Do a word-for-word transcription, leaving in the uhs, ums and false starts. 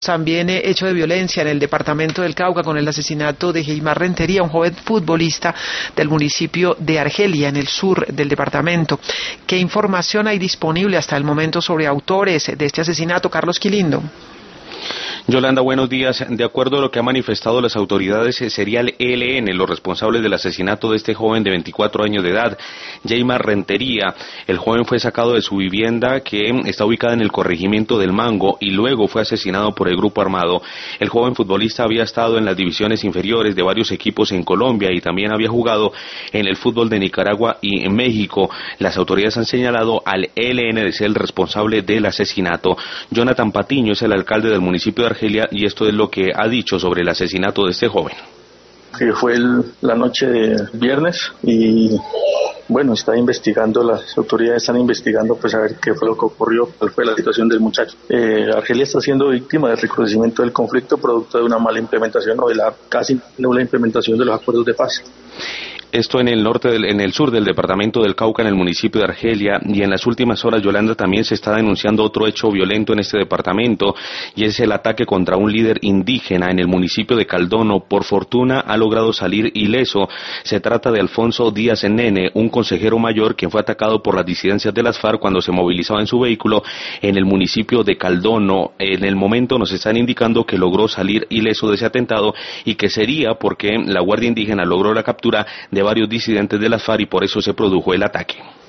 También eh, hecho de violencia en el departamento del Cauca con el asesinato de Geimar Rentería, un joven futbolista del municipio de Argelia, en el sur del departamento. ¿Qué información hay disponible hasta el momento sobre autores de este asesinato, Carlos Quilindo? Yolanda, buenos días. De acuerdo a lo que han manifestado las autoridades, sería el E L N los responsables del asesinato de este joven de veinticuatro años de edad, Geimar Rentería. El joven fue sacado de su vivienda, que está ubicada en el corregimiento del Mango, y luego fue asesinado por el grupo armado. El joven futbolista había estado en las divisiones inferiores de varios equipos en Colombia y también había jugado en el fútbol de Nicaragua y en México. Las autoridades han señalado al E L N de ser el responsable del asesinato. Jonathan Patiño es el alcalde del municipio de Argelia y esto es lo que ha dicho sobre el asesinato de este joven. Que fue el, la noche de viernes y bueno, está investigando, las autoridades están investigando pues a ver qué fue lo que ocurrió, cuál fue la situación del muchacho. Eh, Argelia está siendo víctima del recrudecimiento del conflicto producto de una mala implementación o de la casi nula implementación de los acuerdos de paz. Esto en el norte, del, en el sur del departamento del Cauca, en el municipio de Argelia, y en las últimas horas, Yolanda, también se está denunciando otro hecho violento en este departamento, y es el ataque contra un líder indígena en el municipio de Caldono. Por fortuna ha logrado salir ileso. Se trata de Alfonso Díaz Nene, un consejero mayor quien fue atacado por las disidencias de las FARC cuando se movilizaba en su vehículo en el municipio de Caldono. En el momento nos están indicando que logró salir ileso de ese atentado y que sería porque la Guardia Indígena logró la captura de varios disidentes de las FARC y por eso se produjo el ataque.